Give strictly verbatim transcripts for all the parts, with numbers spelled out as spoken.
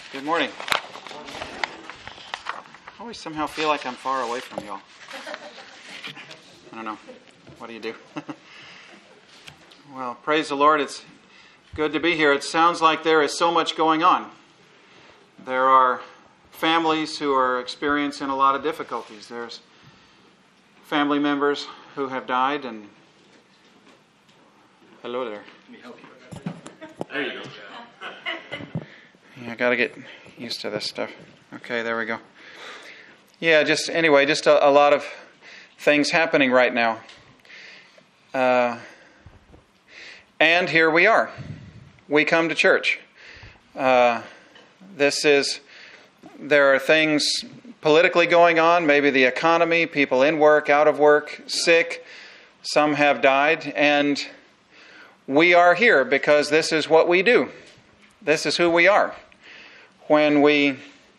Good morning. I always somehow feel like I'm far away from y'all. I don't know. What do you do? Well, praise the Lord. It's good to be here. It sounds like there is so much going on. There are families who are experiencing a lot of difficulties. There's family members who have died, and hello there. Let me help you. There you go. Yeah, I got to get used to this stuff. Okay, there we go. Yeah, just anyway, just a, a lot of things happening right now. Uh, and here we are. We come to church. Uh, this is, there are things politically going on, maybe the economy, people in work, out of work, sick. Some have died, and we are here because this is what we do. This is who we are. When we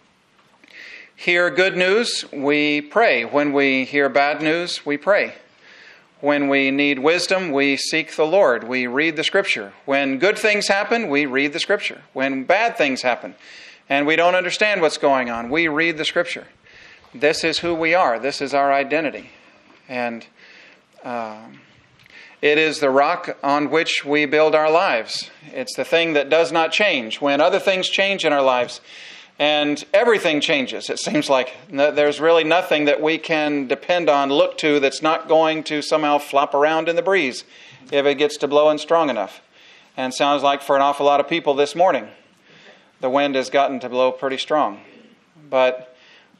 hear good news, we pray. When we hear bad news, we pray. When we need wisdom, we seek the Lord. We read the Scripture. When good things happen, we read the Scripture. When bad things happen and we don't understand what's going on, we read the Scripture. This is who we are. This is our identity. And uh, it is the rock on which we build our lives. It's the thing that does not change. When other things change in our lives, and everything changes, it seems like there's really nothing that we can depend on, look to, that's not going to somehow flop around in the breeze if it gets to blowing strong enough. And sounds like for an awful lot of people this morning, the wind has gotten to blow pretty strong. But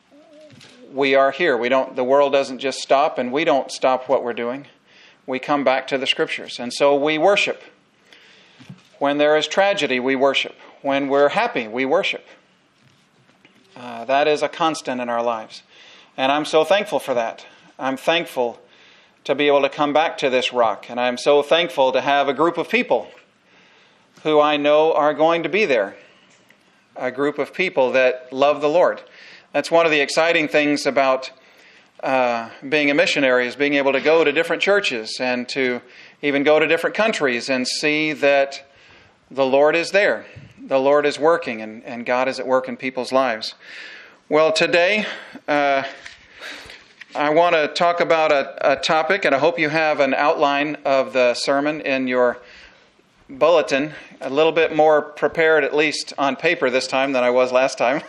we are here. We don't. The world doesn't just stop, and we don't stop what we're doing. We come back to the Scriptures. And so we worship. When there is tragedy, we worship. When we're happy, we worship. Uh, that is a constant in our lives. And I'm so thankful for that. I'm thankful to be able to come back to this rock. And I'm so thankful to have a group of people who I know are going to be there. A group of people that love the Lord. That's one of the exciting things about Uh, being a missionary, is being able to go to different churches and to even go to different countries and see that the Lord is there. The Lord is working, and, and God is at work in people's lives. Well, today uh, I want to talk about a, a topic, and I hope you have an outline of the sermon in your bulletin. A little bit more prepared, at least on paper this time, than I was last time.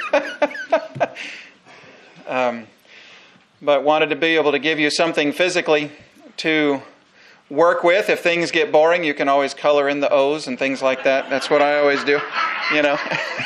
um But wanted to be able to give you something physically to work with. If things get boring, you can always color in the O's and things like that. That's what I always do, you know.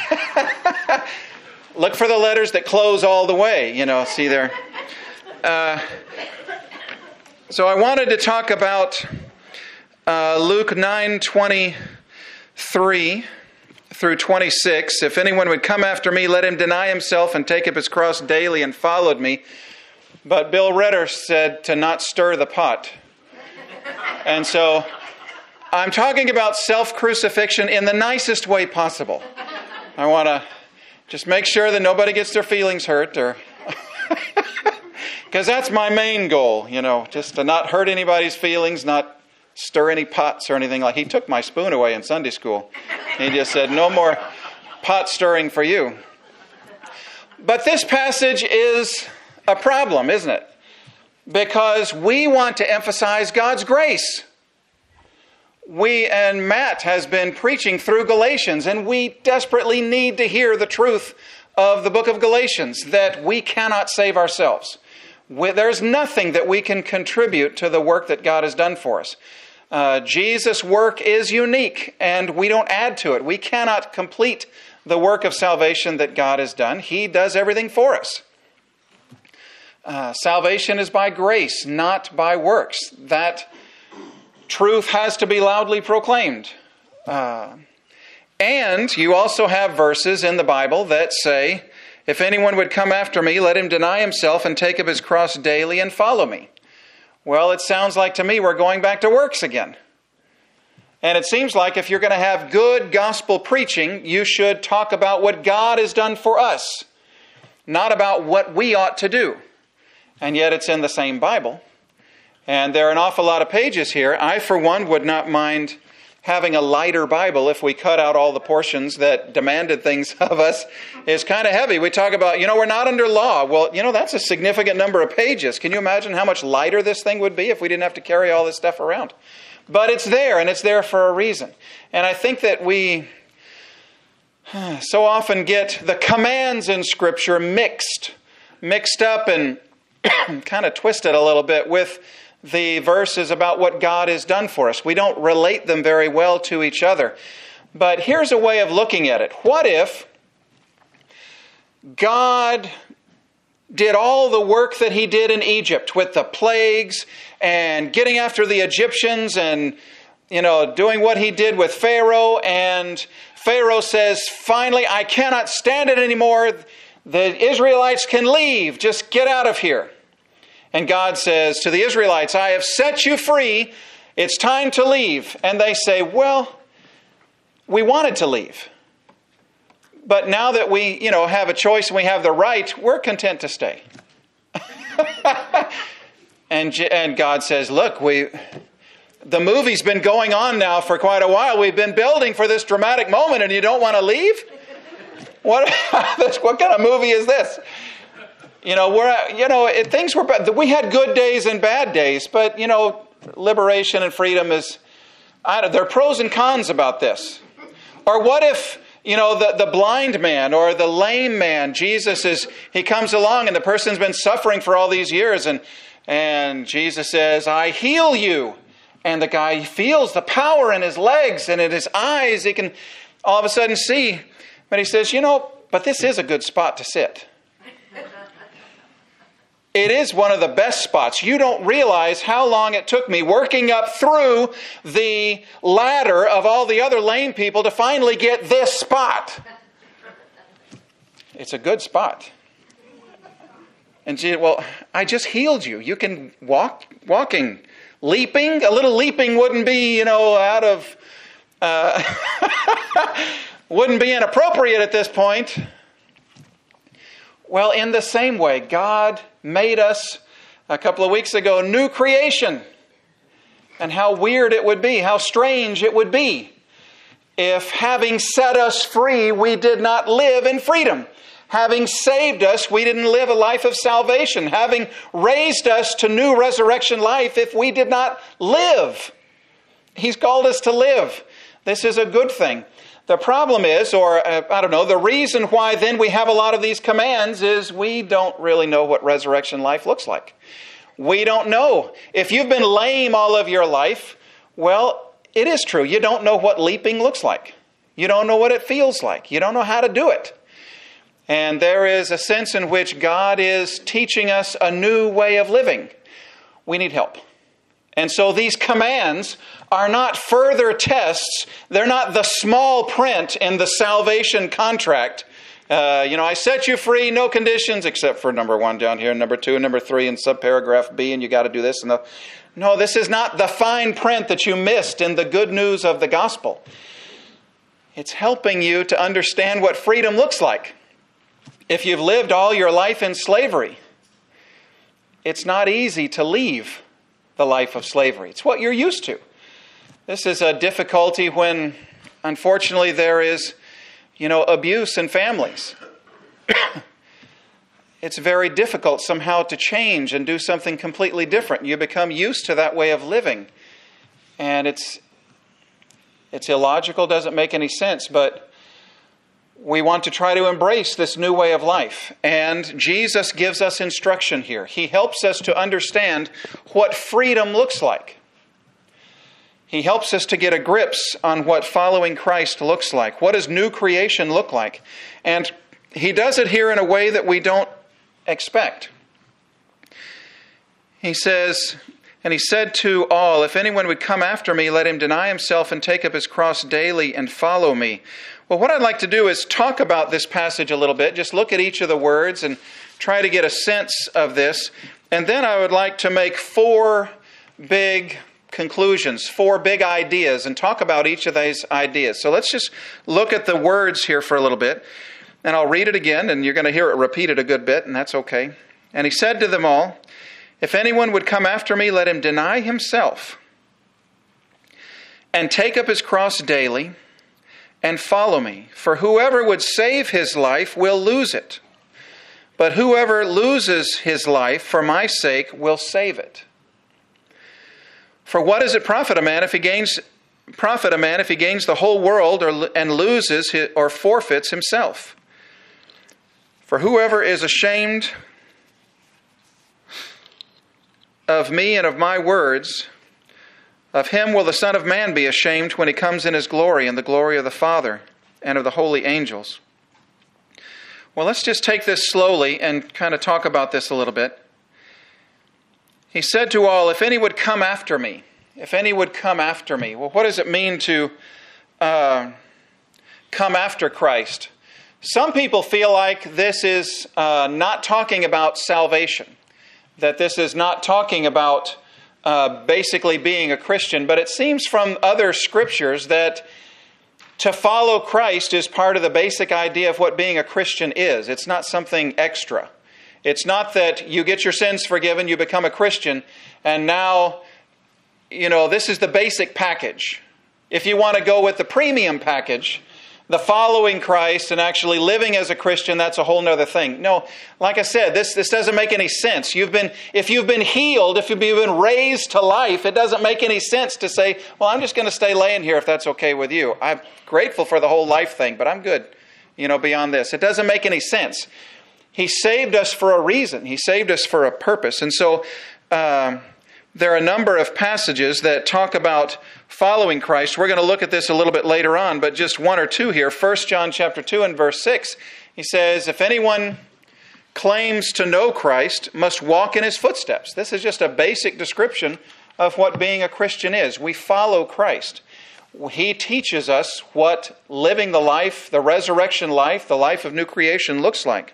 Look for the letters that close all the way, you know, see there. Uh, so I wanted to talk about uh, Luke nine twenty-three through twenty-six. If anyone would come after me, let him deny himself and take up his cross daily and follow me. But Bill Redder said to not stir the pot. And so I'm talking about self-crucifixion in the nicest way possible. I want to just make sure that nobody gets their feelings hurt, or because that's my main goal, you know, just to not hurt anybody's feelings, not stir any pots or anything. Like, he took my spoon away in Sunday school. He just said, no more pot stirring for you. But this passage is a problem, isn't it? Because we want to emphasize God's grace. We, and Matt has been preaching through Galatians, and we desperately need to hear the truth of the book of Galatians, that we cannot save ourselves. We, there's nothing that we can contribute to the work that God has done for us. Uh, Jesus' work is unique, and we don't add to it. We cannot complete the work of salvation that God has done. He does everything for us. Uh, salvation is by grace, not by works. That truth has to be loudly proclaimed. Uh, and you also have verses in the Bible that say, if anyone would come after me, let him deny himself and take up his cross daily and follow me. Well, it sounds like to me we're going back to works again. And it seems like if you're going to have good gospel preaching, you should talk about what God has done for us, not about what we ought to do. And yet it's in the same Bible. And there are an awful lot of pages here. I, for one, would not mind having a lighter Bible, if we cut out all the portions that demanded things of us, is kind of heavy. We talk about, you know, we're not under law. Well, you know, that's a significant number of pages. Can you imagine how much lighter this thing would be if we didn't have to carry all this stuff around? But it's there, and it's there for a reason. And I think that we so often get the commands in Scripture mixed, mixed up and kind of twisted a little bit with the verses about what God has done for us. We don't relate them very well to each other. But here's a way of looking at it. What if God did all the work that he did in Egypt with the plagues and getting after the Egyptians and, you know, doing what he did with Pharaoh, and Pharaoh says, finally, I cannot stand it anymore. The Israelites can leave. Just get out of here. And God says to the Israelites, I have set you free. It's time to leave. And they say, well, we wanted to leave. But now that we, you know, have a choice and we have the right, we're content to stay. and, and God says, look, we... the movie's been going on now for quite a while. We've been building for this dramatic moment, and you don't want to leave? What, what kind of movie is this? You know, we're, you know, it, things were bad. We had good days and bad days, but, you know, liberation and freedom is, I don't, there are pros and cons about this. Or what if, you know, the, the blind man or the lame man, Jesus is, he comes along and the person's been suffering for all these years, and, and Jesus says, I heal you. And the guy feels the power in his legs and in his eyes. He can all of a sudden see. But he says, you know, but this is a good spot to sit. It is one of the best spots. You don't realize how long it took me working up through the ladder of all the other lame people to finally get this spot. It's a good spot. And she, well, I just healed you. You can walk, walking. Leaping? A little leaping wouldn't be, you know, out of, uh, wouldn't be inappropriate at this point. Well, in the same way, God made us, a couple of weeks ago, new creation. And how weird it would be, how strange it would be if, having set us free, we did not live in freedom. Having saved us, we didn't live a life of salvation. Having raised us to new resurrection life, if we did not live. He's called us to live. This is a good thing. The problem is, or uh, I don't know, the reason why then we have a lot of these commands is we don't really know what resurrection life looks like. We don't know. If you've been lame all of your life, well, it is true. You don't know what leaping looks like. You don't know what it feels like. You don't know how to do it. And there is a sense in which God is teaching us a new way of living. We need help. And so these commands are not further tests. They're not the small print in the salvation contract. Uh, you know, I set you free, no conditions, except for number one down here, number two, and number three in subparagraph B, and you got to do this. And the... No, this is not the fine print that you missed in the good news of the gospel. It's helping you to understand what freedom looks like. If you've lived all your life in slavery, it's not easy to leave the life of slavery. It's what you're used to. This is a difficulty when, unfortunately, there is, you know, abuse in families. It's very difficult somehow to change and do something completely different. You become used to that way of living. And it's it's illogical, doesn't make any sense, but we want to try to embrace this new way of life. And Jesus gives us instruction here. He helps us to understand what freedom looks like. He helps us to get a grips on what following Christ looks like. What does new creation look like? And he does it here in a way that we don't expect. He says, and he said to all, if anyone would come after me, let him deny himself and take up his cross daily and follow me. Well, what I'd like to do is talk about this passage a little bit, just look at each of the words and try to get a sense of this. And then I would like to make four big conclusions, four big ideas, and talk about each of these ideas. So let's just look at the words here for a little bit. And I'll read it again, and you're going to hear it repeated a good bit, and that's okay. And he said to them all, if anyone would come after me, let him deny himself and take up his cross daily and follow me. For whoever would save his life will lose it. But whoever loses his life for my sake will save it. For what does it profit a man if he gains profit a man if he gains the whole world or, and loses his, or forfeits himself? For whoever is ashamed of me and of my words, of him will the Son of Man be ashamed when he comes in his glory and the glory of the Father and of the holy angels. Well, let's just take this slowly and kind of talk about this a little bit. He said to all, if any would come after me, if any would come after me. Well, what does it mean to uh, come after Christ? Some people feel like this is uh, not talking about salvation, that this is not talking about uh, basically being a Christian, but it seems from other scriptures that to follow Christ is part of the basic idea of what being a Christian is. It's not something extra. It's not that you get your sins forgiven, you become a Christian, and now, you know, this is the basic package. If you want to go with the premium package, the following Christ and actually living as a Christian, that's a whole other thing. No, like I said, this, this doesn't make any sense. You've been, if you've been healed, if you've been raised to life, it doesn't make any sense to say, well, I'm just going to stay laying here if that's okay with you. I'm grateful for the whole life thing, but I'm good, you know, beyond this. It doesn't make any sense. He saved us for a reason. He saved us for a purpose. And so um, there are a number of passages that talk about following Christ. We're going to look at this a little bit later on, but just one or two here. First John chapter two and verse six, he says, if anyone claims to know Christ, must walk in his footsteps. This is just a basic description of what being a Christian is. We follow Christ. He teaches us what living the life, the resurrection life, the life of new creation looks like.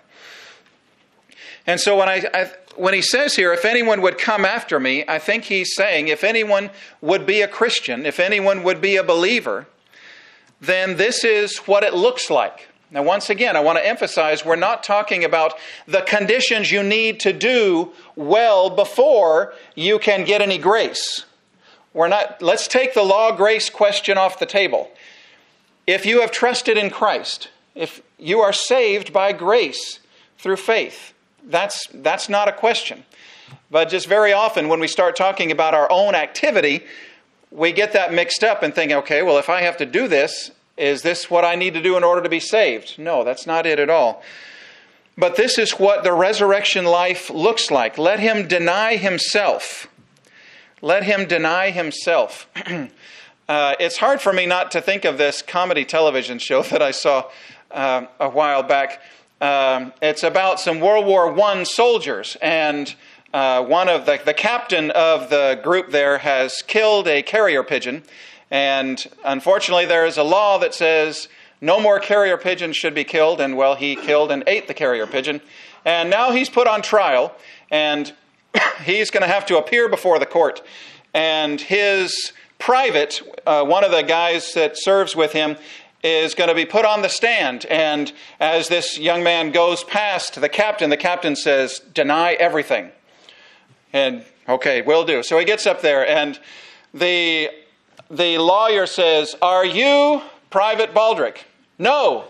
And so when I, I when he says here, if anyone would come after me, I think he's saying if anyone would be a Christian, if anyone would be a believer, then this is what it looks like. Now, once again, I want to emphasize we're not talking about the conditions you need to do well before you can get any grace. We're not. Let's take the law grace question off the table. If you have trusted in Christ, if you are saved by grace through faith, That's that's not a question. But just very often when we start talking about our own activity, we get that mixed up and think, okay, well, if I have to do this, is this what I need to do in order to be saved? No, that's not it at all. But this is what the resurrection life looks like. Let him deny himself. Let him deny himself. uh, it's hard for me not to think of this comedy television show that I saw uh, a while back. Um, it's about some World War One soldiers, and uh, one of the, the captain of the group there has killed a carrier pigeon, and unfortunately there is a law that says no more carrier pigeons should be killed, and well, he killed and ate the carrier pigeon, and now he's put on trial, and he's going to have to appear before the court, and his private, uh, one of the guys that serves with him, is going to be put on the stand. And as this young man goes past the captain, the captain says, deny everything. And, okay, will do. So he gets up there, and the, the lawyer says, are you Private Baldrick? No.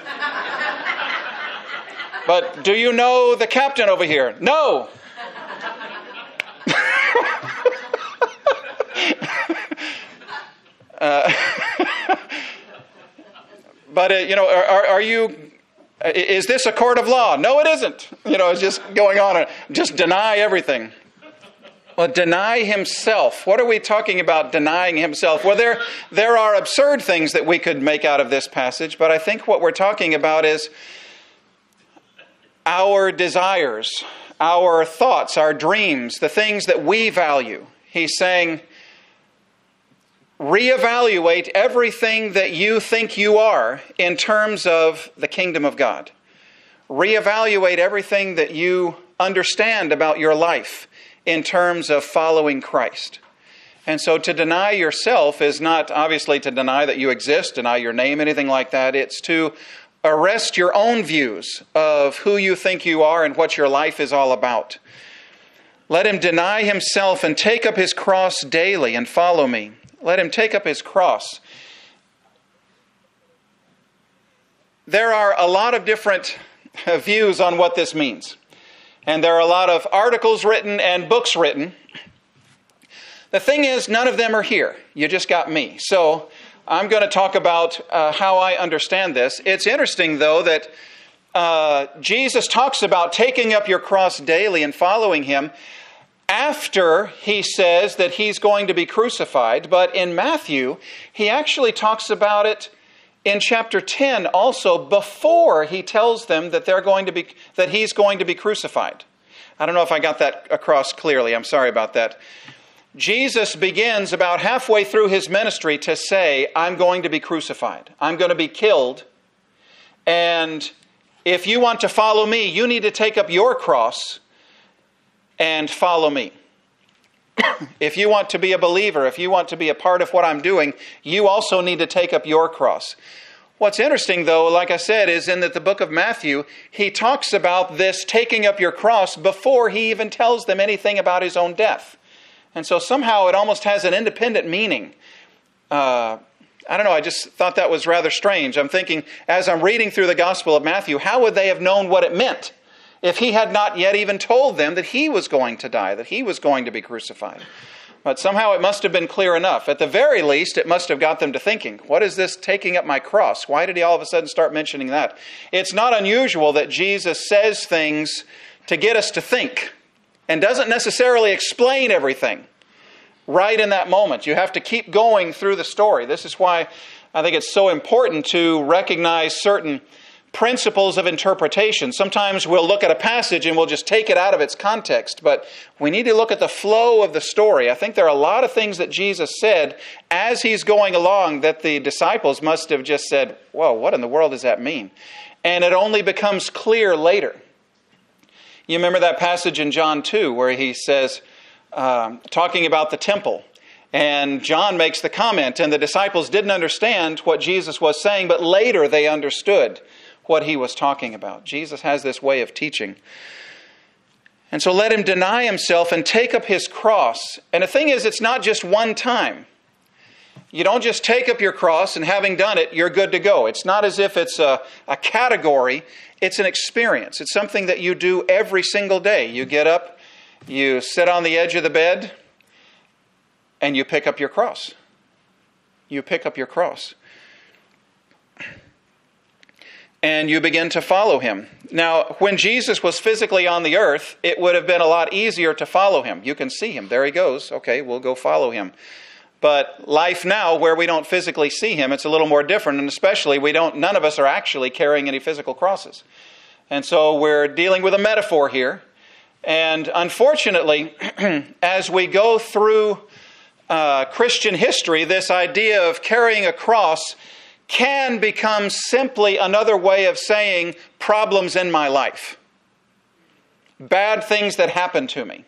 But do you know the captain over here? No. uh, But, uh, you know, are, are you, is this a court of law? No, it isn't. You know, it's just going on. Just deny everything. Well, deny himself. What are we talking about denying himself? Well, there, there are absurd things that we could make out of this passage, but I think what we're talking about is our desires, our thoughts, our dreams, the things that we value. He's saying, reevaluate everything that you think you are in terms of the kingdom of God. Reevaluate everything that you understand about your life in terms of following Christ. And so to deny yourself is not obviously to deny that you exist, deny your name, anything like that. It's to arrest your own views of who you think you are and what your life is all about. Let him deny himself and take up his cross daily and follow me. Let him take up his cross. There are a lot of different views on what this means. And there are a lot of articles written and books written. The thing is, none of them are here. You just got me. So I'm going to talk about uh, how I understand this. It's interesting, though, that uh, Jesus talks about taking up your cross daily and following him after he says that he's going to be crucified. But in Matthew, he actually talks about it in chapter ten also, before he tells them that they're going to be that he's going to be crucified. I don't know if I got that across clearly. I'm sorry about that. Jesus begins about halfway through his ministry to say, I'm going to be crucified. I'm going to be killed. And if you want to follow me, you need to take up your cross and follow me. If you want to be a believer, if you want to be a part of what I'm doing, you also need to take up your cross. What's interesting, though, like I said, is in that the book of Matthew, he talks about this taking up your cross before he even tells them anything about his own death. And so somehow it almost has an independent meaning. Uh, I don't know, I just thought that was rather strange. I'm thinking, as I'm reading through the Gospel of Matthew, how would they have known what it meant if he had not yet even told them that he was going to die, that he was going to be crucified? But somehow it must have been clear enough. At the very least, it must have got them to thinking, what is this taking up my cross? Why did he all of a sudden start mentioning that? It's not unusual that Jesus says things to get us to think and doesn't necessarily explain everything right in that moment. You have to keep going through the story. This is why I think it's so important to recognize certain principles of interpretation. Sometimes we'll look at a passage and we'll just take it out of its context, but we need to look at the flow of the story. I think there are a lot of things that Jesus said as he's going along that the disciples must have just said, whoa, what in the world does that mean? And it only becomes clear later. You remember that passage in John two where he says, um, talking about the temple, and John makes the comment, and the disciples didn't understand what Jesus was saying, but later they understood what he was talking about. Jesus has this way of teaching. And so let him deny himself and take up his cross. And the thing is, it's not just one time. You don't just take up your cross and having done it, you're good to go. It's not as if it's a, a category. It's an experience. It's something that you do every single day. You get up, you sit on the edge of the bed, and you pick up your cross. You pick up your cross. And you begin to follow him. Now, when Jesus was physically on the earth, it would have been a lot easier to follow him. You can see him. There he goes. Okay, we'll go follow him. But life now, where we don't physically see him, it's a little more different. And especially, we don't. none of us are actually carrying any physical crosses. And so we're dealing with a metaphor here. And unfortunately, as we go through uh, Christian history, this idea of carrying a cross can become simply another way of saying problems in my life. Bad things that happen to me.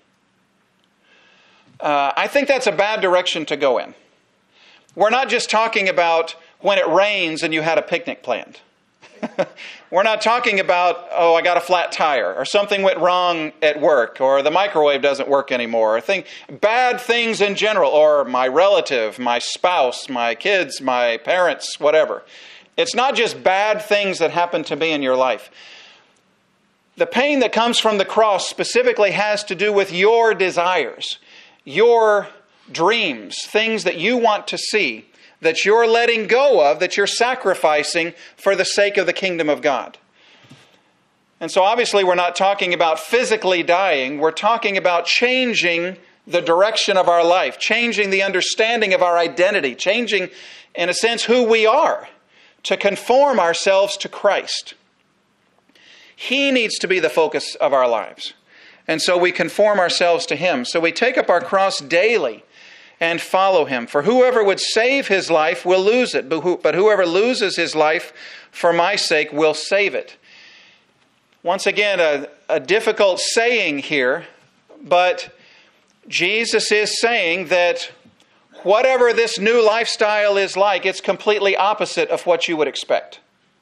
Uh, I think that's a bad direction to go in. We're not just talking about when it rains and you had a picnic planned. We're not talking about, oh, I got a flat tire, or something went wrong at work, or the microwave doesn't work anymore, or thing, bad things in general, or my relative, my spouse, my kids, my parents, whatever. It's not just bad things that happen to me in your life. The pain that comes from the cross specifically has to do with your desires, your dreams, things that you want to see, that you're letting go of, that you're sacrificing for the sake of the kingdom of God. And so obviously we're not talking about physically dying. We're talking about changing the direction of our life, changing the understanding of our identity, changing, in a sense, who we are, to conform ourselves to Christ. He needs to be the focus of our lives. And so we conform ourselves to him. So we take up our cross daily and follow him. For whoever would save his life will lose it, but whoever loses his life for my sake will save it. Once again, a, a difficult saying here, but Jesus is saying that whatever this new lifestyle is like, it's completely opposite of what you would expect.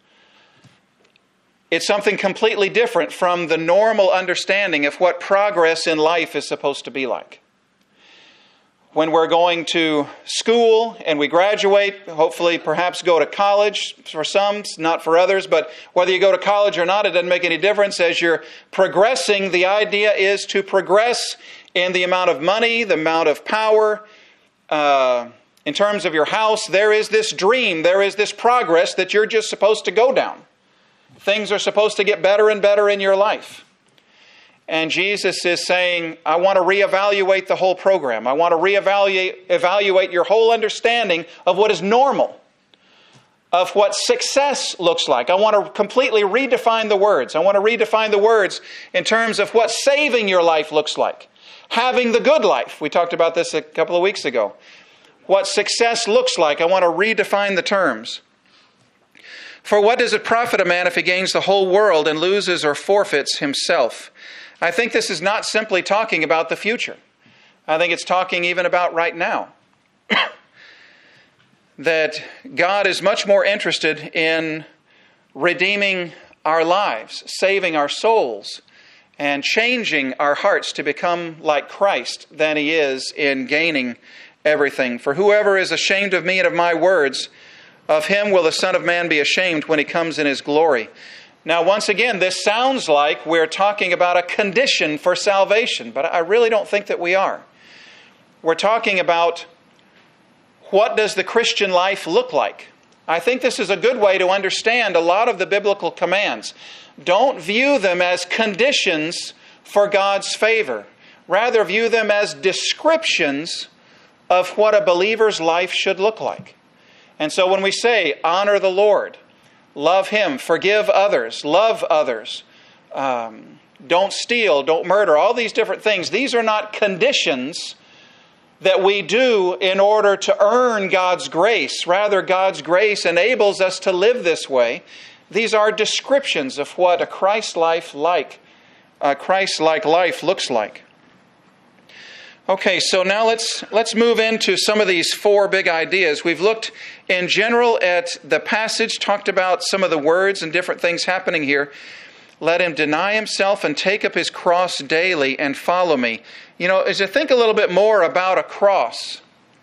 It's something completely different from the normal understanding of what progress in life is supposed to be like. when we're going to school and we graduate, hopefully perhaps go to college for some, not for others, but whether you go to college or not, it doesn't make any difference. As you're progressing, the idea is to progress in the amount of money, the amount of power. Uh, in terms of your house, there is this dream, there is this progress that you're just supposed to go down. Things are supposed to get better and better in your life. And Jesus is saying, I want to reevaluate the whole program. I want to reevaluate evaluate your whole understanding of what is normal, of what success looks like. I want to completely redefine the words. I want to redefine the words in terms of what saving your life looks like. Having the good life. We talked about this a couple of weeks ago. What success looks like. I want to redefine the terms. For what does it profit a man if he gains the whole world and loses or forfeits himself? I think this is not simply talking about the future. I think it's talking even about right now. That God is much more interested in redeeming our lives, saving our souls, and changing our hearts to become like Christ than He is in gaining everything. For whoever is ashamed of me and of my words, of him will the Son of Man be ashamed when He comes in His glory. Now, once again, this sounds like we're talking about a condition for salvation, but I really don't think that we are. We're talking about what does the Christian life look like? I think this is a good way to understand a lot of the biblical commands. Don't view them as conditions for God's favor. Rather, view them as descriptions of what a believer's life should look like. And so when we say, honor the Lord, love Him, forgive others, love others, um, don't steal, don't murder, all these different things. These are not conditions that we do in order to earn God's grace. Rather, God's grace enables us to live this way. These are descriptions of what a Christ-like like, a Christ-like life looks like. Okay, so now let's let's move into some of these four big ideas. We've looked in general at the passage, talked about some of the words and different things happening here. Let him deny himself and take up his cross daily and follow me. You know, as you think a little bit more about a cross,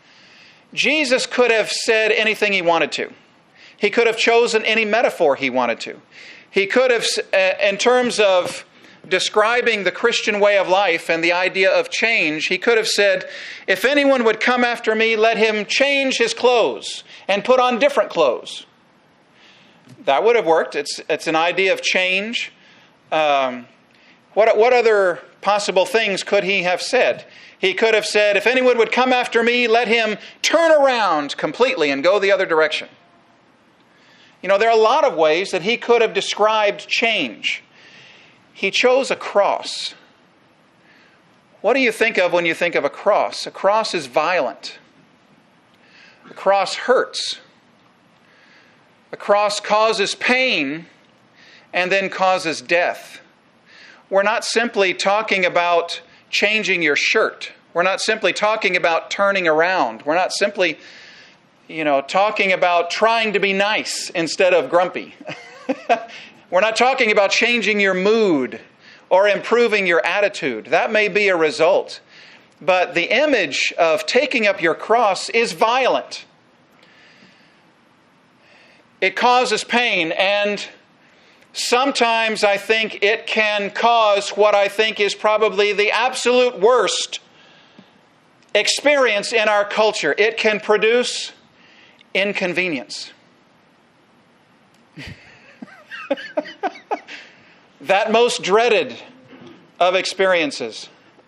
Jesus could have said anything He wanted to. He could have chosen any metaphor He wanted to. He could have, in terms of describing the Christian way of life and the idea of change, He could have said, if anyone would come after me, let him change his clothes and put on different clothes. That would have worked. It's, it's an idea of change. Um, what, what other possible things could He have said? He could have said, if anyone would come after me, let him turn around completely and go the other direction. You know, there are a lot of ways that He could have described change. He chose a cross. What do you think of when you think of a cross? A cross is violent. A cross hurts. A cross causes pain and then causes death. We're not simply talking about changing your shirt. We're not simply talking about turning around. We're not simply, you know, talking about trying to be nice instead of grumpy. We're not talking about changing your mood or improving your attitude. That may be a result. But the image of taking up your cross is violent. It causes pain, and sometimes I think it can cause what I think is probably the absolute worst experience in our culture. It can produce inconvenience. That most dreaded of experiences.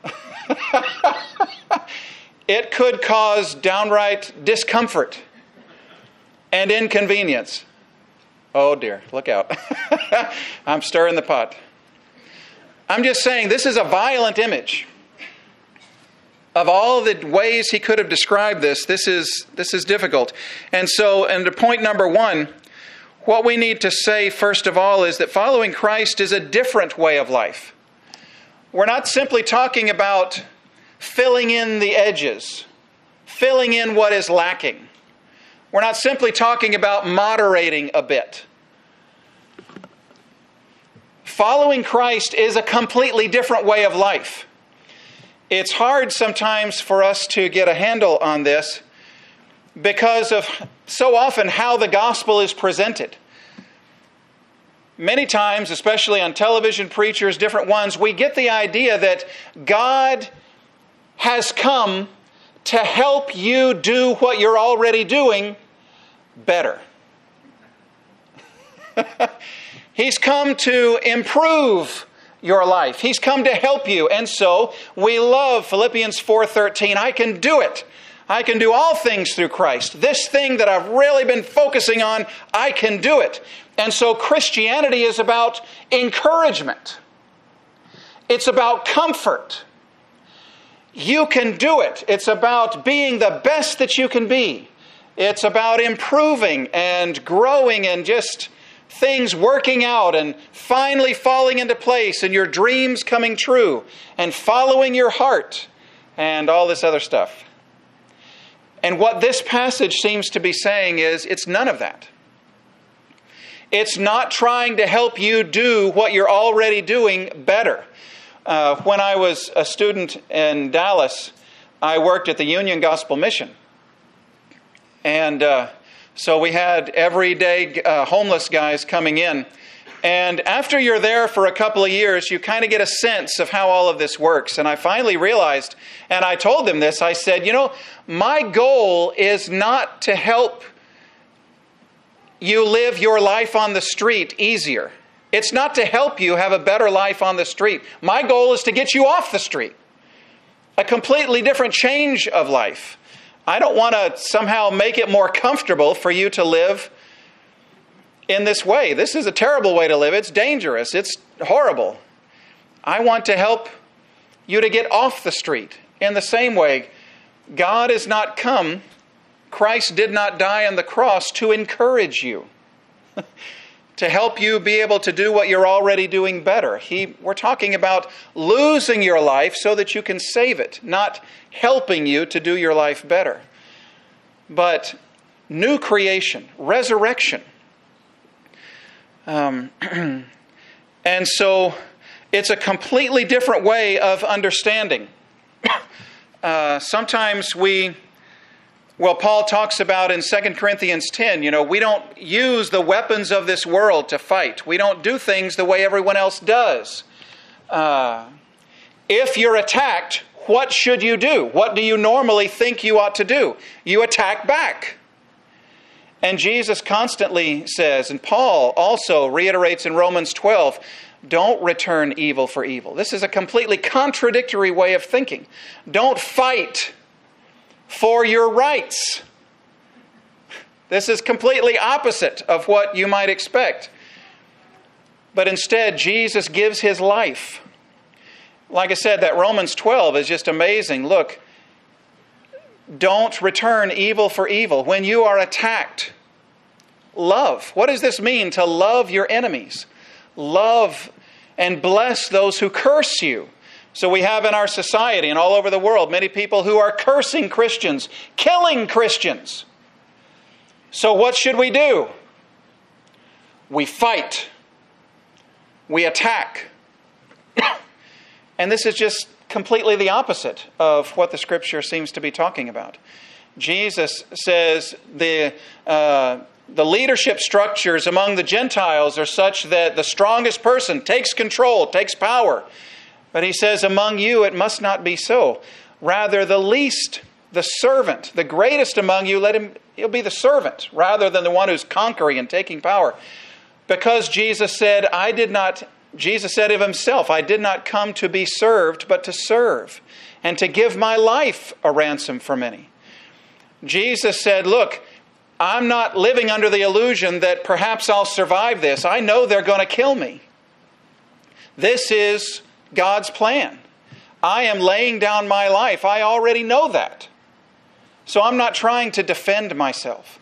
It could cause downright discomfort and inconvenience. Oh dear, look out. I'm stirring the pot. I'm just saying this is a violent image. Of all the ways He could have described this, this is this is difficult. And so, and to point number one, what we need to say, first of all, is that following Christ is a different way of life. We're not simply talking about filling in the edges, filling in what is lacking. We're not simply talking about moderating a bit. Following Christ is a completely different way of life. it's hard sometimes for us to get a handle on this because of so often how the gospel is presented. Many times, especially on television preachers, different ones, we get the idea that God has come to help you do what you're already doing better. He's come to improve your life. He's come to help you. And so we love Philippians four thirteen. I can do it. I can do all things through Christ. This thing that I've really been focusing on, I can do it. And so Christianity is about encouragement. It's about comfort. You can do it. It's about being the best that you can be. It's about improving and growing and just things working out and finally falling into place and your dreams coming true and following your heart and all this other stuff. And what this passage seems to be saying is it's none of that. It's not trying to help you do what you're already doing better. Uh, when I was a student in Dallas, I worked at the Union Gospel Mission. And uh, so we had everyday uh, homeless guys coming in. And after you're there for a couple of years, you kind of get a sense of how all of this works. And I finally realized, and I told them this, I said, you know, my goal is not to help you live your life on the street easier. It's not to help you have a better life on the street. My goal is to get you off the street. A completely different change of life. I don't want to somehow make it more comfortable for you to live in this way. This is a terrible way to live. It's dangerous. It's horrible. I want to help you to get off the street. In the same way, God has not come, Christ did not die on the cross to encourage you, to help you be able to do what you're already doing better. He, we're talking about losing your life so that you can save it, not helping you to do your life better. But new creation, resurrection. Um, and so it's a completely different way of understanding. Uh, sometimes we, well, Paul talks about in Second Corinthians ten, you know, we don't use the weapons of this world to fight. We don't do things the way everyone else does. Uh, if you're attacked, what should you do? What do you normally think you ought to do? You attack back. And Jesus constantly says, and Paul also reiterates in Romans twelve, don't return evil for evil. This is a completely contradictory way of thinking. Don't fight for your rights. This is completely opposite of what you might expect. But instead, Jesus gives his life. Like I said, that Romans twelve is just amazing. Look, don't return evil for evil. When you are attacked, love. What does this mean, to love your enemies? Love and bless those who curse you. So we have in our society and all over the world many people who are cursing Christians, killing Christians. So what should we do? We fight. We attack. And this is just completely the opposite of what the Scripture seems to be talking about. Jesus says the uh, the leadership structures among the Gentiles are such that the strongest person takes control, takes power. But he says, among you it must not be so. Rather, the least, the servant, the greatest among you, let him he'll be the servant, rather than the one who's conquering and taking power. Because Jesus said, I did not, Jesus said of himself, I did not come to be served, but to serve, and to give my life a ransom for many. Jesus said, look, I'm not living under the illusion that perhaps I'll survive this. I know they're going to kill me. This is God's plan. I am laying down my life. I already know that. So I'm not trying to defend myself.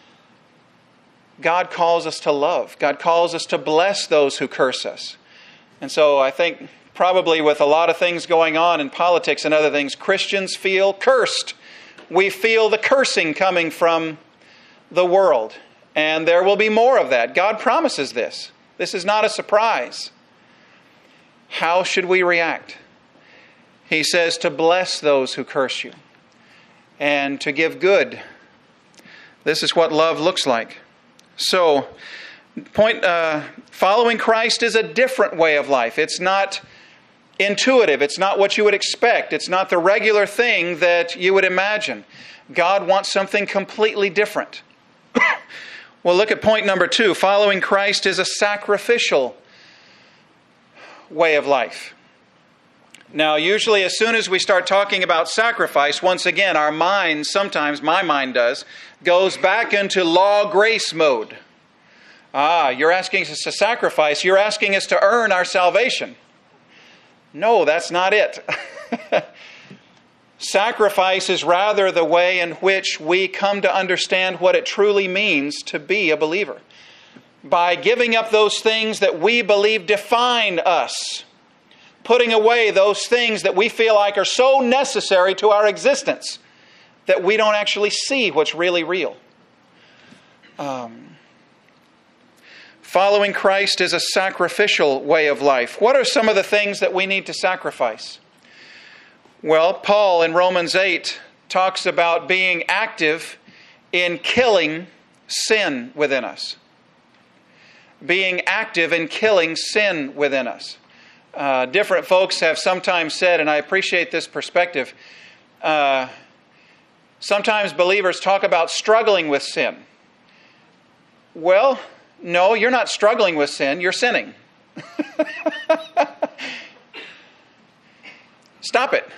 God calls us to love. God calls us to bless those who curse us. And so I think probably with a lot of things going on in politics and other things, Christians feel cursed. We feel the cursing coming from the world. And there will be more of that. God promises this. This is not a surprise. How should we react? He says to bless those who curse you and to give good. This is what love looks like. So, point uh, following Christ is a different way of life. It's not intuitive. It's not what you would expect. It's not the regular thing that you would imagine. God wants something completely different. Well, look at point number two. Following Christ is a sacrificial way of life. Now, usually as soon as we start talking about sacrifice, once again, our mind, sometimes my mind does, goes back into law-grace mode. Ah, you're asking us to sacrifice. You're asking us to earn our salvation. No, that's not it. Sacrifice is rather the way in which we come to understand what it truly means to be a believer. By giving up those things that we believe define us. Putting away those things that we feel like are so necessary to our existence that we don't actually see what's really real. Um, following Christ is a sacrificial way of life. What are some of the things that we need to sacrifice? Well, Paul in Romans eight talks about being active in killing sin within us. Being active in killing sin within us. Uh, different folks have sometimes said, and I appreciate this perspective, uh, sometimes believers talk about struggling with sin. Well, no, you're not struggling with sin, you're sinning. Stop it.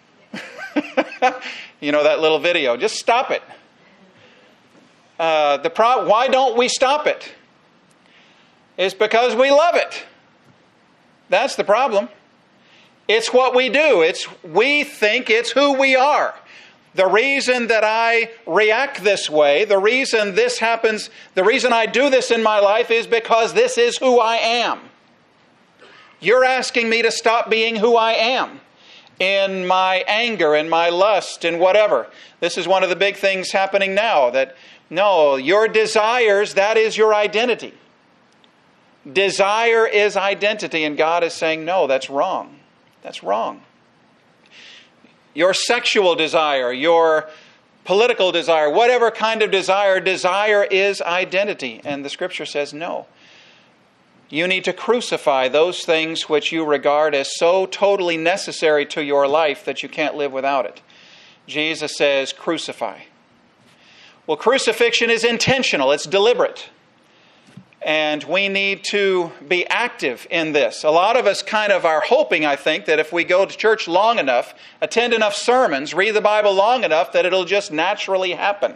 You know that little video, just stop it. Uh, the pro- why don't we stop it? It's because we love it. That's the problem. It's what we do. It's we think it's who we are. The reason that I react this way, the reason this happens, the reason I do this in my life is because this is who I am. You're asking me to stop being who I am in my anger and my lust and whatever. This is one of the big things happening now, that no, your desires, that is your identity. Desire is identity, and God is saying, no, that's wrong. That's wrong. Your sexual desire, your political desire, whatever kind of desire, desire is identity. And the Scripture says, no. You need to crucify those things which you regard as so totally necessary to your life that you can't live without it. Jesus says, crucify. Well, crucifixion is intentional. It's deliberate. And we need to be active in this. A lot of us kind of are hoping, I think, that if we go to church long enough, attend enough sermons, read the Bible long enough, that it'll just naturally happen.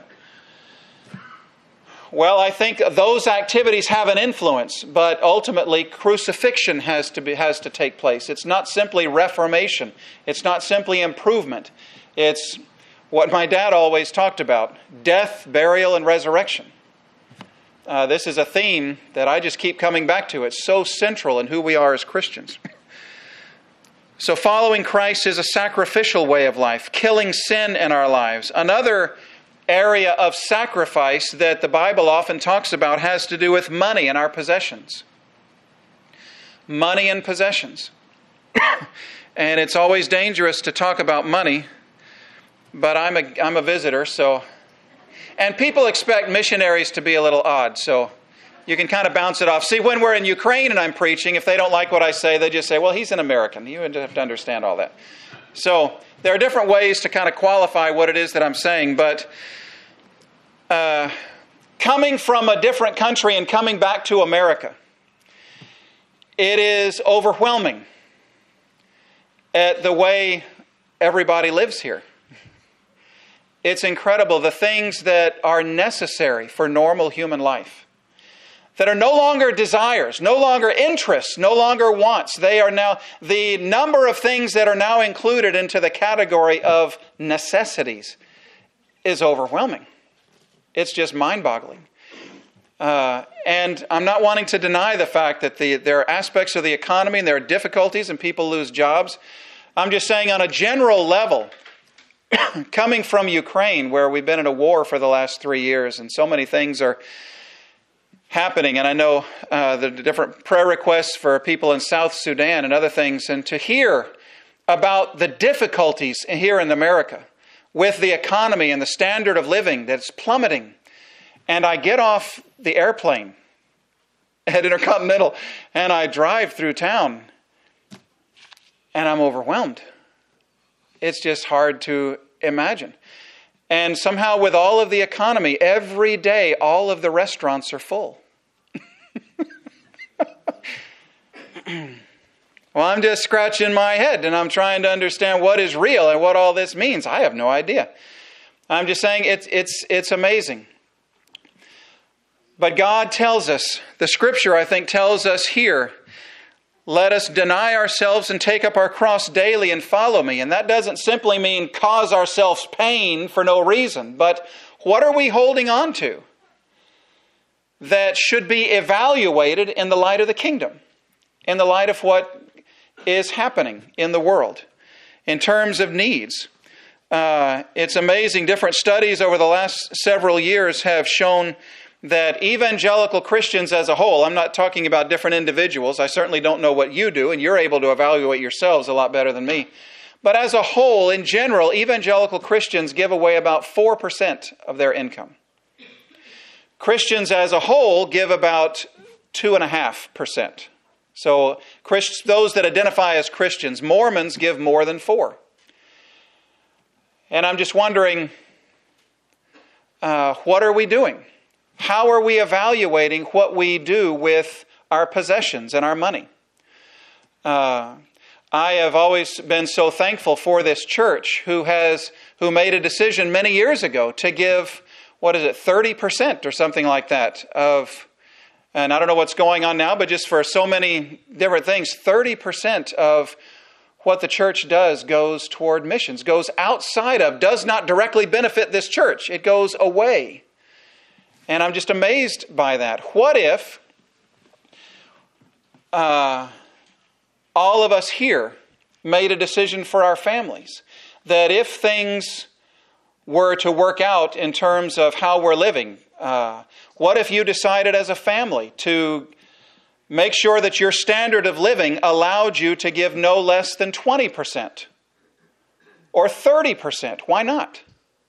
Well, I think those activities have an influence, but ultimately crucifixion has to be, has to take place. It's not simply reformation. It's not simply improvement. It's what my dad always talked about, death, burial, and resurrection. Uh, this is a theme that I just keep coming back to. It's so central in who we are as Christians. So following Christ is a sacrificial way of life, killing sin in our lives. Another area of sacrifice that the Bible often talks about has to do with money and our possessions. Money and possessions. And it's always dangerous to talk about money, but I'm a, I'm a visitor, so... And people expect missionaries to be a little odd, so you can kind of bounce it off. See, when we're in Ukraine and I'm preaching, if they don't like what I say, they just say, well, he's an American. You have to understand all that. So there are different ways to kind of qualify what it is that I'm saying, but uh, coming from a different country and coming back to America, it is overwhelming at the way everybody lives here. It's incredible, the things that are necessary for normal human life, that are no longer desires, no longer interests, no longer wants. They are now, the number of things that are now included into the category of necessities is overwhelming. It's just mind-boggling. Uh, and I'm not wanting to deny the fact that the, there are aspects of the economy and there are difficulties and people lose jobs. I'm just saying on a general level, coming from Ukraine, where we've been in a war for the last three years, and so many things are happening, and I know uh, the different prayer requests for people in South Sudan and other things, and to hear about the difficulties here in America with the economy and the standard of living that's plummeting. And I get off the airplane at Intercontinental and I drive through town and I'm overwhelmed. It's just hard to imagine. And somehow with all of the economy, every day all of the restaurants are full. Well, I'm just scratching my head and I'm trying to understand what is real and what all this means. I have no idea. I'm just saying it's it's it's amazing. But God tells us, the Scripture I think tells us here, let us deny ourselves and take up our cross daily and follow me. And that doesn't simply mean cause ourselves pain for no reason. But what are we holding on to that should be evaluated in the light of the kingdom, in the light of what is happening in the world in terms of needs? Uh, it's amazing. Different studies over the last several years have shown that evangelical Christians as a whole, I'm not talking about different individuals. I certainly don't know what you do, and you're able to evaluate yourselves a lot better than me. But as a whole, in general, evangelical Christians give away about four percent of their income. Christians as a whole give about two point five percent. So Christ, those that identify as Christians, Mormons give more than four. And I'm just wondering, uh, what are we doing? How are we evaluating what we do with our possessions and our money? Uh, I have always been so thankful for this church who has who made a decision many years ago to give, what is it, thirty percent or something like that of, and I don't know what's going on now, but just for so many different things, thirty percent of what the church does goes toward missions, goes outside of, does not directly benefit this church. It goes away. And I'm just amazed by that. What if uh, all of us here made a decision for our families that if things were to work out in terms of how we're living, uh, what if you decided as a family to make sure that your standard of living allowed you to give no less than twenty percent or thirty percent? Why not?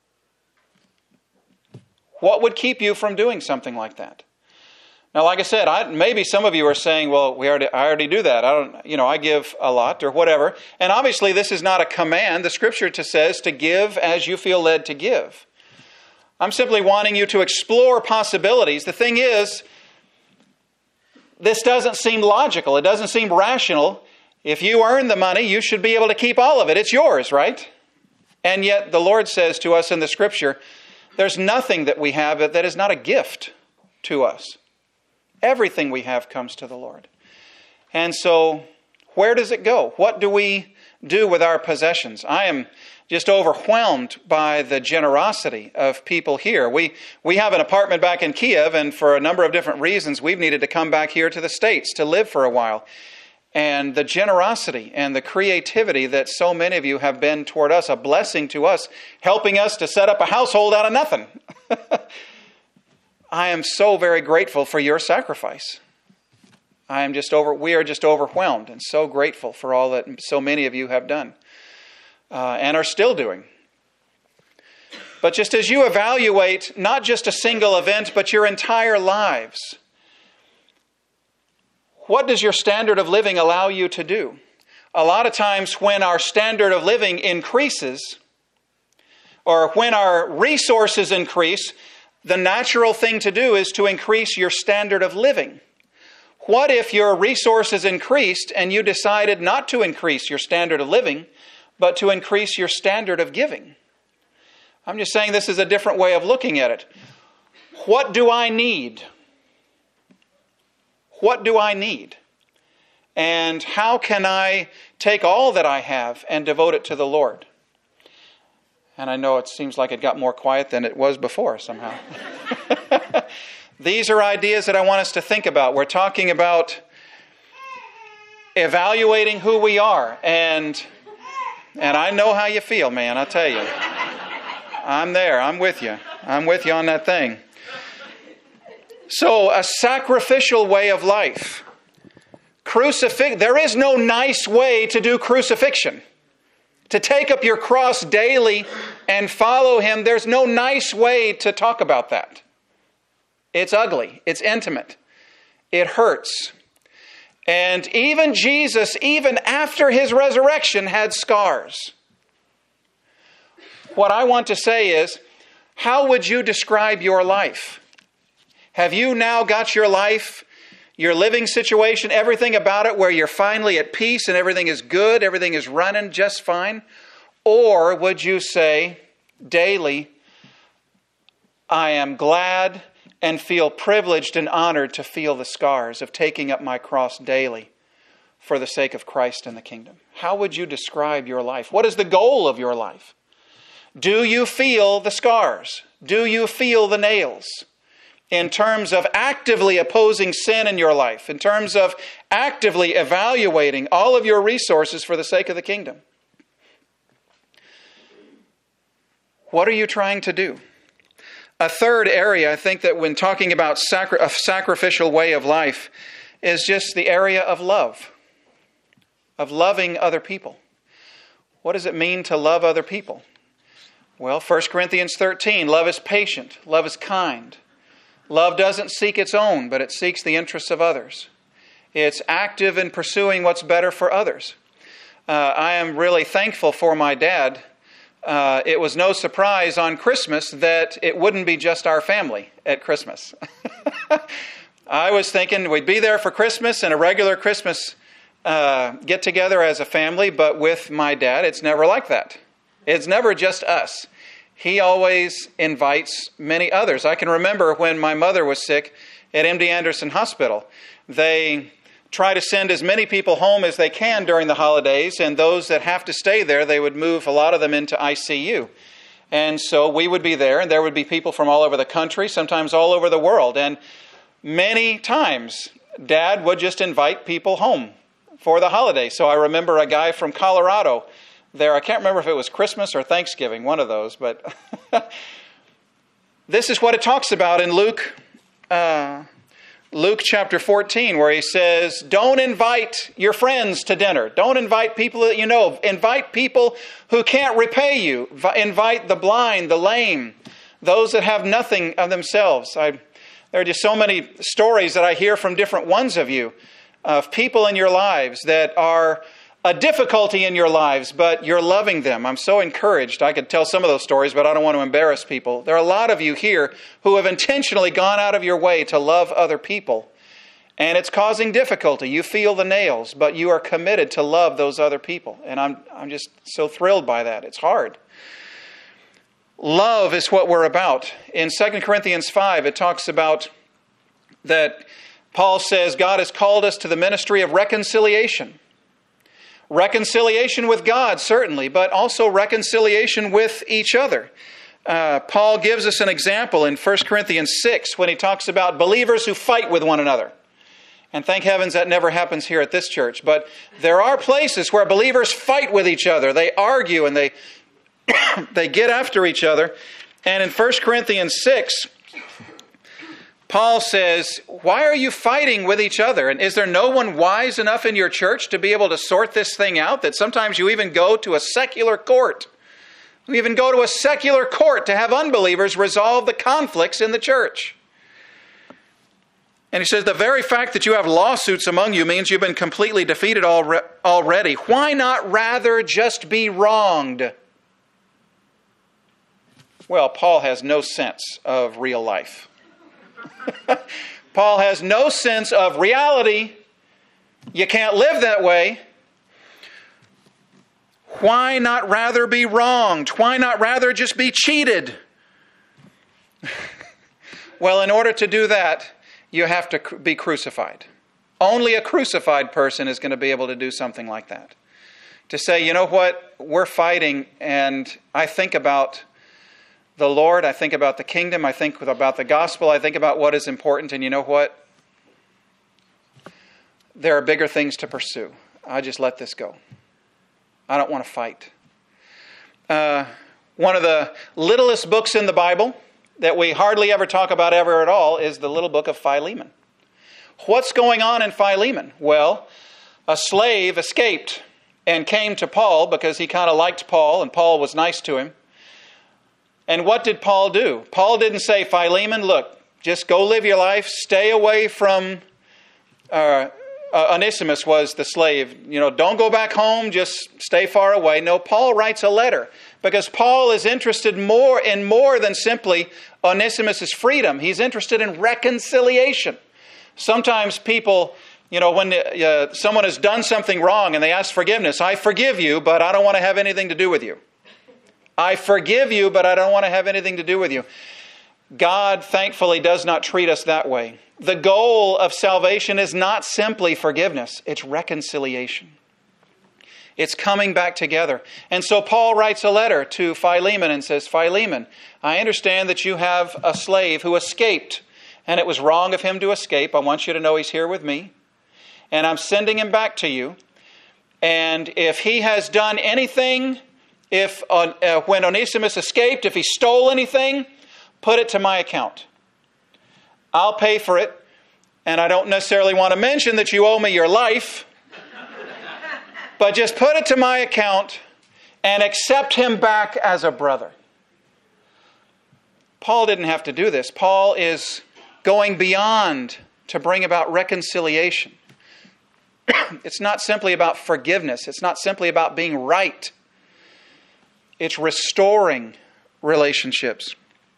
What would keep you from doing something like that? Now, like I said, I, maybe some of you are saying, well, we already, I already do that. I don't, you know, I give a lot or whatever. And obviously this is not a command. The Scripture says to give as you feel led to give. I'm simply wanting you to explore possibilities. The thing is, this doesn't seem logical. It doesn't seem rational. If you earn the money, you should be able to keep all of it. It's yours, right? And yet the Lord says to us in the Scripture, there's nothing that we have that is not a gift to us. Everything we have comes to the Lord. And so, where does it go? What do we do with our possessions? I am just overwhelmed by the generosity of people here. We we have an apartment back in Kiev, and for a number of different reasons, we've needed to come back here to the States to live for a while. And the generosity and the creativity that so many of you have been toward us, a blessing to us, helping us to set up a household out of nothing. I am so very grateful for your sacrifice. I am just over. We are just overwhelmed and so grateful for all that so many of you have done uh, and are still doing. But just as you evaluate not just a single event, but your entire lives, what does your standard of living allow you to do? A lot of times when our standard of living increases, or when our resources increase, the natural thing to do is to increase your standard of living. What if your resources increased and you decided not to increase your standard of living, but to increase your standard of giving? I'm just saying this is a different way of looking at it. What do I need? What do I need? And how can I take all that I have and devote it to the Lord? And I know it seems like it got more quiet than it was before somehow. These are ideas that I want us to think about. We're talking about evaluating who we are. And, and I know how you feel, man, I tell you. I'm there. I'm with you. I'm with you on that thing. So, a sacrificial way of life. Crucifix. There is no nice way to do crucifixion. To take up your cross daily and follow him, there's no nice way to talk about that. It's ugly. It's intimate. It hurts. And even Jesus, even after his resurrection, had scars. What I want to say is, how would you describe your life? Have you now got your life, your living situation, everything about it where you're finally at peace and everything is good, everything is running just fine? Or would you say daily, I am glad and feel privileged and honored to feel the scars of taking up my cross daily for the sake of Christ and the kingdom? How would you describe your life? What is the goal of your life? Do you feel the scars? Do you feel the nails? In terms of actively opposing sin in your life, in terms of actively evaluating all of your resources for the sake of the kingdom. What are you trying to do? A third area, I think that when talking about sacri- a sacrificial way of life, is just the area of love, of loving other people. What does it mean to love other people? Well, First Corinthians thirteen, love is patient, love is kind. Love doesn't seek its own, but it seeks the interests of others. It's active in pursuing what's better for others. Uh, I am really thankful for my dad. Uh, it was no surprise on Christmas that it wouldn't be just our family at Christmas. I was thinking we'd be there for Christmas and a regular Christmas uh, get-together as a family, but with my dad, it's never like that. It's never just us. He always invites many others. I can remember when my mother was sick at M D Anderson Hospital. They try to send as many people home as they can during the holidays, and those that have to stay there, they would move a lot of them into I C U. And so we would be there, and there would be people from all over the country, sometimes all over the world. And many times, Dad would just invite people home for the holiday. So I remember a guy from Colorado there. I can't remember if it was Christmas or Thanksgiving, one of those, but this is what it talks about in Luke uh, Luke chapter fourteen, where he says, don't invite your friends to dinner. Don't invite people that you know. Invite people who can't repay you. Invite the blind, the lame, those that have nothing of themselves. I, there are just so many stories that I hear from different ones of you, of people in your lives that are a difficulty in your lives, but you're loving them. I'm so encouraged. I could tell some of those stories, but I don't want to embarrass people. There are a lot of you here who have intentionally gone out of your way to love other people, and it's causing difficulty. You feel the nails, but you are committed to love those other people, and I'm I'm just so thrilled by that. It's hard. Love is what we're about. In Second Corinthians five, it talks about that Paul says God has called us to the ministry of reconciliation. Reconciliation with God, certainly, but also reconciliation with each other. Uh, Paul gives us an example in First Corinthians six when he talks about believers who fight with one another. And thank heavens that never happens here at this church. But there are places where believers fight with each other. They argue and they they get after each other. And in First Corinthians six, Paul says, why are you fighting with each other? And is there no one wise enough in your church to be able to sort this thing out? That sometimes you even go to a secular court. You even go to a secular court to have unbelievers resolve the conflicts in the church. And he says, the very fact that you have lawsuits among you means you've been completely defeated already. Why not rather just be wronged? Well, Paul has no sense of real life. Paul has no sense of reality. You can't live that way. Why not rather be wronged? Why not rather just be cheated? Well, in order to do that, you have to be crucified. Only a crucified person is going to be able to do something like that. To say, you know what, we're fighting, and I think about the Lord, I think about the kingdom, I think about the gospel, I think about what is important, and you know what? There are bigger things to pursue. I just let this go. I don't want to fight. Uh, one of the littlest books in the Bible that we hardly ever talk about ever at all is the little book of Philemon. What's going on in Philemon? Well, a slave escaped and came to Paul because he kind of liked Paul and Paul was nice to him. And what did Paul do? Paul didn't say, Philemon, look, just go live your life, stay away from... Uh, uh, Onesimus was the slave. You know, don't go back home, just stay far away. No, Paul writes a letter because Paul is interested more in more than simply Onesimus' freedom. He's interested in reconciliation. Sometimes people, you know, when uh, someone has done something wrong and they ask forgiveness, I forgive you, but I don't want to have anything to do with you. I forgive you, but I don't want to have anything to do with you. God, thankfully, does not treat us that way. The goal of salvation is not simply forgiveness. It's reconciliation. It's coming back together. And so Paul writes a letter to Philemon and says, Philemon, I understand that you have a slave who escaped, and it was wrong of him to escape. I want you to know he's here with me, and I'm sending him back to you. And if he has done anything, if uh, uh, when Onesimus escaped, if he stole anything, put it to my account. I'll pay for it, and I don't necessarily want to mention that you owe me your life, but just put it to my account and accept him back as a brother. Paul didn't have to do this. Paul is going beyond to bring about reconciliation. It's not simply about forgiveness. It's not simply about being right. It's restoring relationships.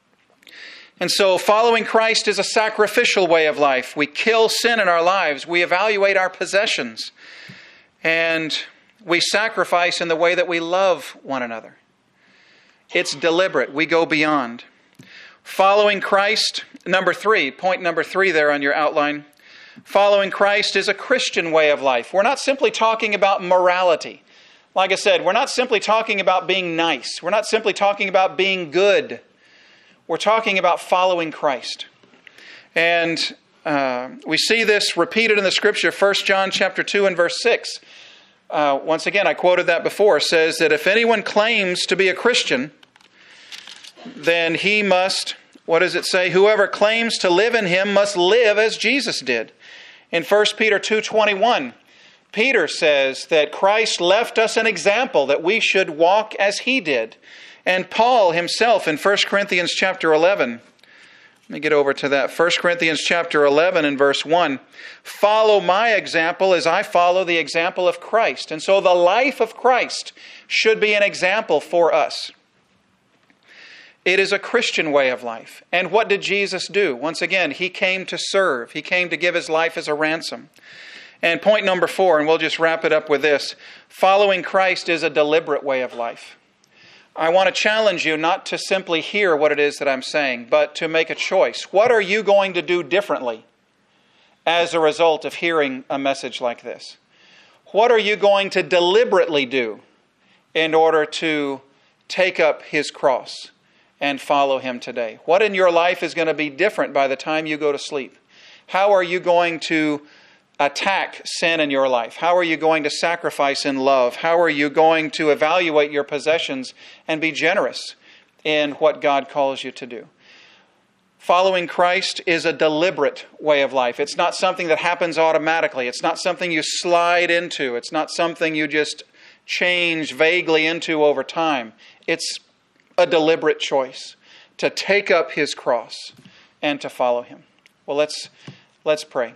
And so following Christ is a sacrificial way of life. We kill sin in our lives. We evaluate our possessions. And we sacrifice in the way that we love one another. It's deliberate. We go beyond. Following Christ, number three, point number three there on your outline. Following Christ is a Christian way of life. We're not simply talking about morality. Like I said, we're not simply talking about being nice. We're not simply talking about being good. We're talking about following Christ. And uh, we see this repeated in the Scripture, First John chapter two and verse six. Uh, once again, I quoted that before, says that if anyone claims to be a Christian, then he must, what does it say? Whoever claims to live in him must live as Jesus did. In First Peter two twenty-one, Peter says that Christ left us an example that we should walk as he did. And Paul himself in First Corinthians chapter eleven, let me get over to that. First Corinthians chapter eleven and verse one. Follow my example as I follow the example of Christ. And so the life of Christ should be an example for us. It is a Christian way of life. And what did Jesus do? Once again, he came to serve. He came to give his life as a ransom. And point number four, and we'll just wrap it up with this. Following Christ is a deliberate way of life. I want to challenge you not to simply hear what it is that I'm saying, but to make a choice. What are you going to do differently as a result of hearing a message like this? What are you going to deliberately do in order to take up his cross and follow him today? What in your life is going to be different by the time you go to sleep? How are you going to attack sin in your life? How are you going to sacrifice in love? How are you going to evaluate your possessions and be generous in what God calls you to do? Following Christ is a deliberate way of life. It's not something that happens automatically. It's not something you slide into. It's not something you just change vaguely into over time. It's a deliberate choice to take up his cross and to follow him. Well, let's let's pray.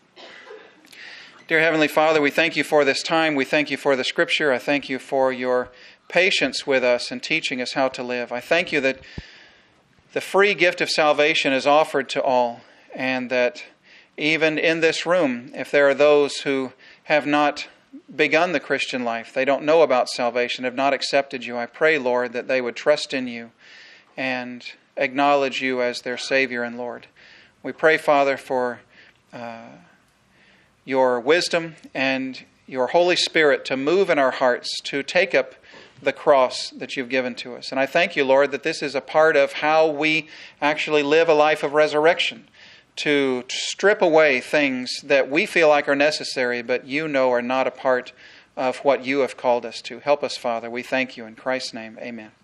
Dear Heavenly Father, we thank you for this time. We thank you for the Scripture. I thank you for your patience with us and teaching us how to live. I thank you that the free gift of salvation is offered to all, and that even in this room, if there are those who have not begun the Christian life, they don't know about salvation, have not accepted you, I pray, Lord, that they would trust in you and acknowledge you as their Savior and Lord. We pray, Father, for uh, your wisdom and your Holy Spirit to move in our hearts to take up the cross that you've given to us. And I thank you, Lord, that this is a part of how we actually live a life of resurrection, to strip away things that we feel like are necessary, but you know are not a part of what you have called us to. Help us, Father. We thank you. In Christ's name, amen.